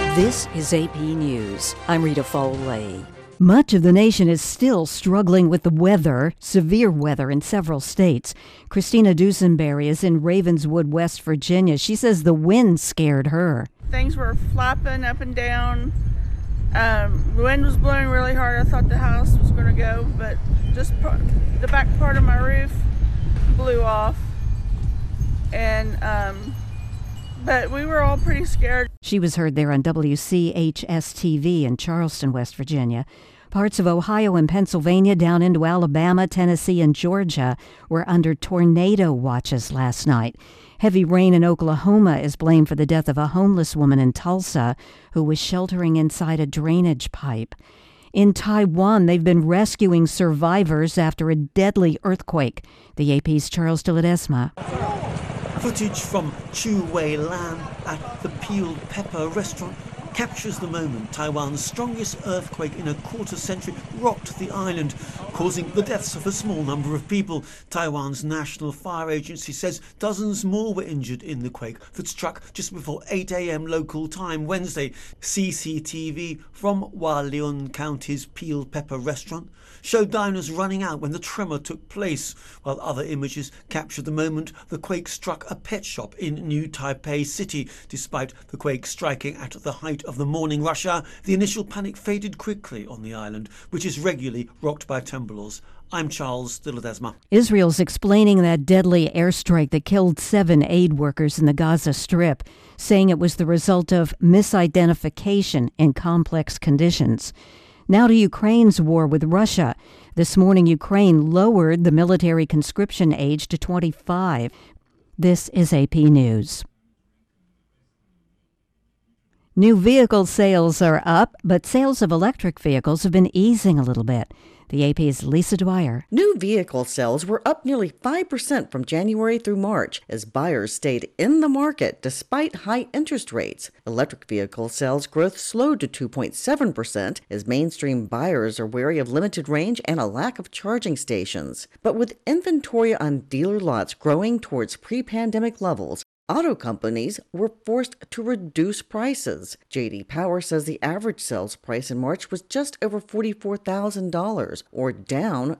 This is AP News. I'm Rita Foley. Much of the nation is still struggling with the weather, severe weather in several states. Christina Dusenberry is in Ravenswood, West Virginia. She says the wind scared her. Things were flapping up and down. The wind was blowing really hard. I thought the house was going to go, but just the back part of my roof blew off. And but we were all pretty scared. She was heard there on WCHS-TV in Charleston, West Virginia. Parts of Ohio and Pennsylvania down into Alabama, Tennessee, and Georgia were under tornado watches last night. Heavy rain in Oklahoma is blamed for the death of a homeless woman in Tulsa who was sheltering inside a drainage pipe. In Taiwan, they've been rescuing survivors after a deadly earthquake. The AP's Charles de Ledesma. Footage from Chu Wei Lan at the Peeled Pepper restaurant captures the moment Taiwan's strongest earthquake in a quarter century rocked the island, causing the deaths of a small number of people. Taiwan's National Fire Agency says dozens more were injured in the quake that struck just before 8 a.m. local time Wednesday. CCTV from Hualien County's Peeled Pepper restaurant showed diners running out when the tremor took place, while other images captured the moment the quake struck a pet shop in New Taipei City. Despite the quake striking at the height of the morning rush hour, the initial panic faded quickly on the island, which is regularly rocked by timberlaws. I'm Charles de Ledesma. Israel's explaining that deadly airstrike that killed 7 aid workers in the Gaza Strip, saying it was the result of misidentification in complex conditions. Now to Ukraine's war with Russia. This morning, Ukraine lowered the military conscription age to 25. This is AP News. New vehicle sales are up, but sales of electric vehicles have been easing a little bit. The AP's Lisa Dwyer. New vehicle sales were up nearly 5% from January through March as buyers stayed in the market despite high interest rates. Electric vehicle sales growth slowed to 2.7% as mainstream buyers are wary of limited range and a lack of charging stations. But with inventory on dealer lots growing towards pre-pandemic levels, auto companies were forced to reduce prices. J.D. Power says the average sales price in March was just over $44,000, or down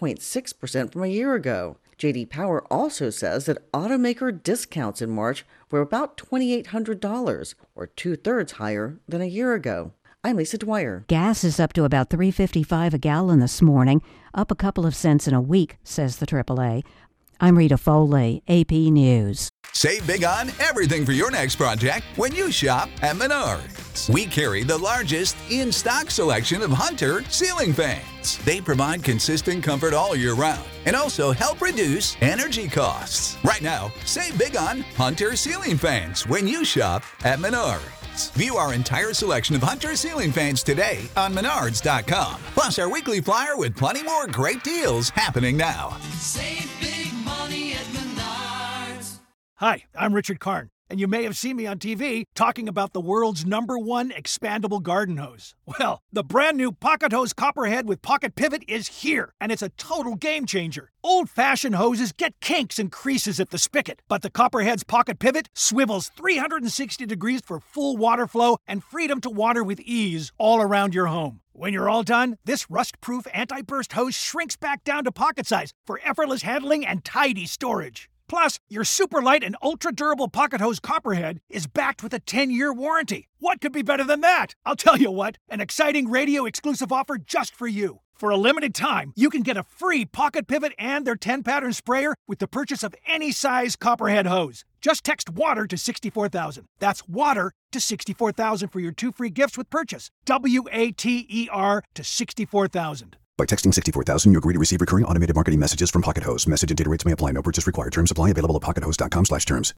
3.6% from a year ago. J.D. Power also says that automaker discounts in March were about $2,800, or 2/3 higher than a year ago. I'm Lisa Dwyer. Gas is up to about $3.55 a gallon this morning, up a couple of cents in a week, says the AAA. I'm Rita Foley, AP News. Save big on everything for your next project when you shop at Menards. We carry the largest in-stock selection of Hunter ceiling fans. They provide consistent comfort all year round and also help reduce energy costs. Right now, save big on Hunter ceiling fans when you shop at Menards. View our entire selection of Hunter ceiling fans today on Menards.com. Plus our weekly flyer with plenty more great deals happening now. Save big money at Menards. Hi, I'm Richard Karn, and you may have seen me on TV talking about the world's #1 expandable garden hose. Well, the brand new Pocket Hose Copperhead with Pocket Pivot is here, and it's a total game changer. Old-fashioned hoses get kinks and creases at the spigot, but the Copperhead's Pocket Pivot swivels 360 degrees for full water flow and freedom to water with ease all around your home. When you're all done, this rust-proof anti-burst hose shrinks back down to pocket size for effortless handling and tidy storage. Plus, your super light and ultra-durable Pocket Hose Copperhead is backed with a 10-year warranty. What could be better than that? I'll tell you what, an exciting radio-exclusive offer just for you. For a limited time, you can get a free Pocket Pivot and their 10-pattern sprayer with the purchase of any size Copperhead hose. Just text WATER to 64,000. That's WATER to 64,000 for your 2 free gifts with purchase. WATER to 64,000. By texting 64,000, you agree to receive recurring automated marketing messages from Pocket Hose. Message and data rates may apply. No purchase required. Terms apply. Available at pockethose.com/terms.